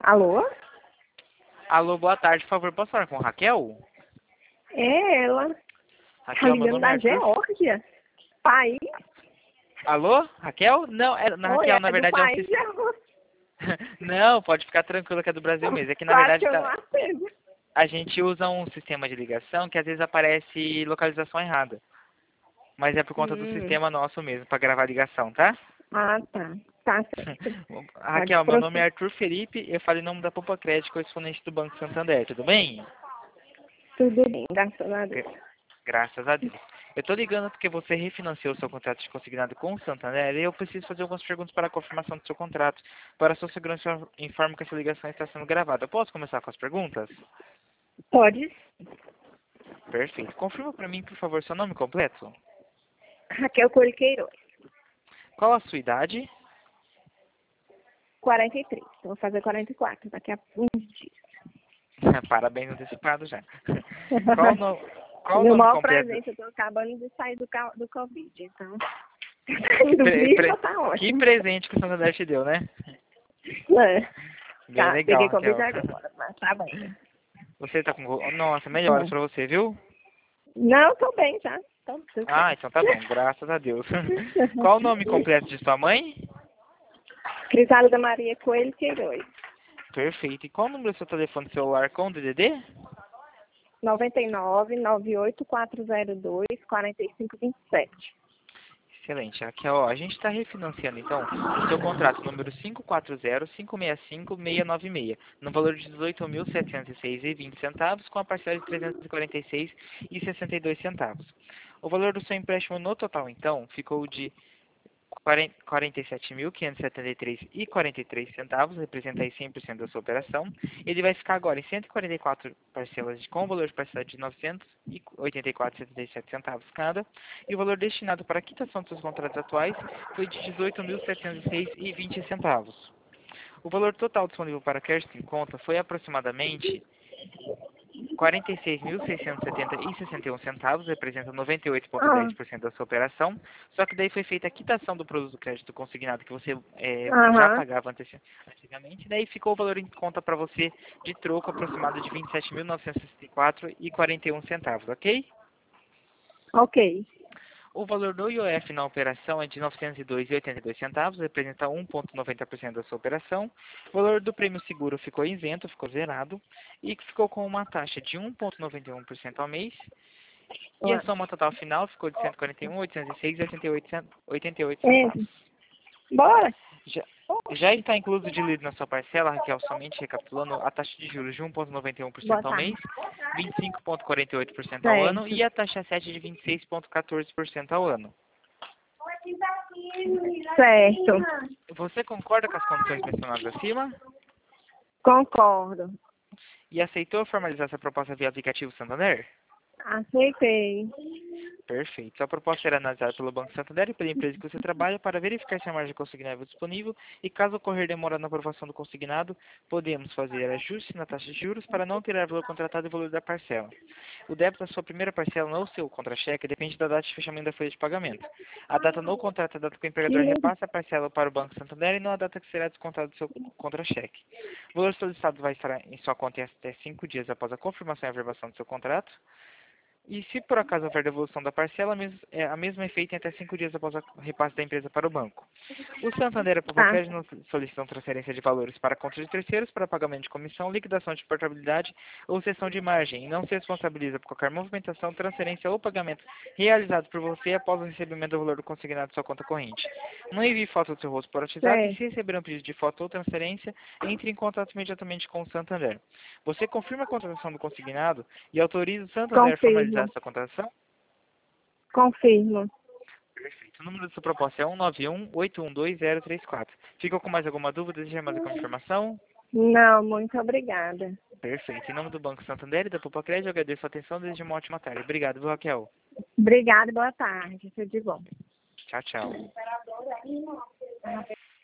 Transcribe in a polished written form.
Alô? Alô, boa tarde, por favor, posso falar com Raquel? É ela. Tá Raquel, meu ligando nome é da Arthur. Geórgia? País? Alô, Raquel? Não, Oi, Raquel, na é do verdade é um país sistema. Geórgia. Não, pode ficar tranquila que é do Brasil mesmo. É que na Claro verdade que eu não atendo. a gente usa um sistema de ligação que às vezes aparece localização errada. Mas é por conta do Hum. sistema nosso mesmo, para gravar a ligação, tá? Ah, tá. Tá certo. Pode Raquel, meu nome é prosseguir. Arthur Felipe, eu falo em nome da Poupa Crédito, correspondente do Banco Santander, tudo bem? Tudo bem, graças a Deus. Gra- Graças a Deus. Eu tô ligando porque você refinanciou seu contrato de consignado com o Santander e eu preciso fazer algumas perguntas para a confirmação do seu contrato. Para a sua segurança, eu informo que essa ligação está sendo gravada. Posso começar com as perguntas? Pode? Perfeito. Confirma para mim, por favor, seu nome completo. Raquel Coelho Queiroz, Qual a sua idade? 43. Vou fazer 44 daqui a uns dias. Parabéns antecipado já. Qual o, no... Qual o Meu nome maior completo? presente, eu tô acabando de sair do Covid, então. Que, Do bicho tá que ótimo. presente que o Santander te deu, né? É. Bem Tá, legal, peguei Covid Raquel. agora, mas tá bem. Você tá com... Nossa, melhoras É. pra você, viu? Não, tô bem já. Tô tudo Ah, então certo. tá bom, graças a Deus. Qual o nome completo de sua mãe? Crisálida Maria Coelho Queiroz. Perfeito. E qual o número do seu telefone celular com DDD? 99-98402-4527. Excelente. Aqui, ó, a gente está refinanciando, então, o seu contrato número 540-565-696, no valor de R$ 18.706,20, com a parcela de R$ 346,62. O valor do seu empréstimo no total, então, ficou de R$ 47.573,43, representa aí 100% da sua operação. Ele vai ficar agora em 144 parcelas com o valor de parcela de R$ 984,77 cada, e o valor destinado para a quitação dos seus contratos atuais foi de R$ 18.706,20. O valor total disponível para crédito em conta foi aproximadamente R$ 46.670,61, representa Ah, 98,10% da sua operação. Só que daí foi feita a quitação do produto do crédito consignado que você já aham. pagava antigamente. Daí ficou o valor em conta para você de troco aproximado de R$ 27.964,41, ok? Ok. O valor do IOF na operação é de R$ 902,82, representa 1,90% da sua operação. O valor do prêmio seguro ficou isento, ficou zerado, e ficou com uma taxa de 1,91% ao mês. E a Ué. soma total final ficou de 141.806,88 É, centavos. bora? Já, já está incluso de lid na sua parcela, Raquel, somente recapitulando, a taxa de juros de Boa 1,91% ao tarde. mês, 25,48% ao ano Certo. e a taxa 7 de 26,14% ao ano. Certo. Você concorda com as condições mencionadas acima Concordo. e aceitou formalizar essa proposta via aplicativo Santander? Aceitei. Perfeito. Sua proposta será analisada pelo Banco Santander e pela empresa que você trabalha para verificar se a margem consignável é disponível e, caso ocorrer demora na aprovação do consignado, podemos fazer ajustes na taxa de juros para não alterar o valor contratado e o valor da parcela. O débito da sua primeira parcela no seu contra-cheque depende da data de fechamento da folha de pagamento. A data no contrato é a data que o empregador repassa a parcela para o Banco Santander e não a data que será descontado do seu contra-cheque. O valor solicitado vai estar em sua conta em até 5 dias após a confirmação e averbação do seu contrato. E se por acaso houver devolução da parcela, a mesma é feita em até 5 dias após o repasse da empresa para o banco. O Santander e a Tá. Popocred não solicitam transferência de valores para conta de terceiros para pagamento de comissão, liquidação de portabilidade ou cessão de margem e não se responsabiliza por qualquer movimentação, transferência ou pagamento realizado por você após o recebimento do valor do consignado de sua conta corrente. Não envie foto do seu rosto por WhatsApp e Certo. se receber um pedido de foto ou transferência, entre em contato imediatamente com o Santander. Você confirma a contratação do consignado e autoriza o Santander a formalizar Confirmo. essa contratação? Confirmo. Perfeito. O número da sua proposta é 191-812-034. Ficou com mais alguma dúvida? Deseja mais alguma informação? Não, muito obrigada. Perfeito. Em nome do Banco Santander e da Popocred, eu agradeço a atenção e desejo uma ótima tarde. Obrigado, viu, Raquel? Obrigada e boa tarde. Tudo de bom. Tchau, tchau.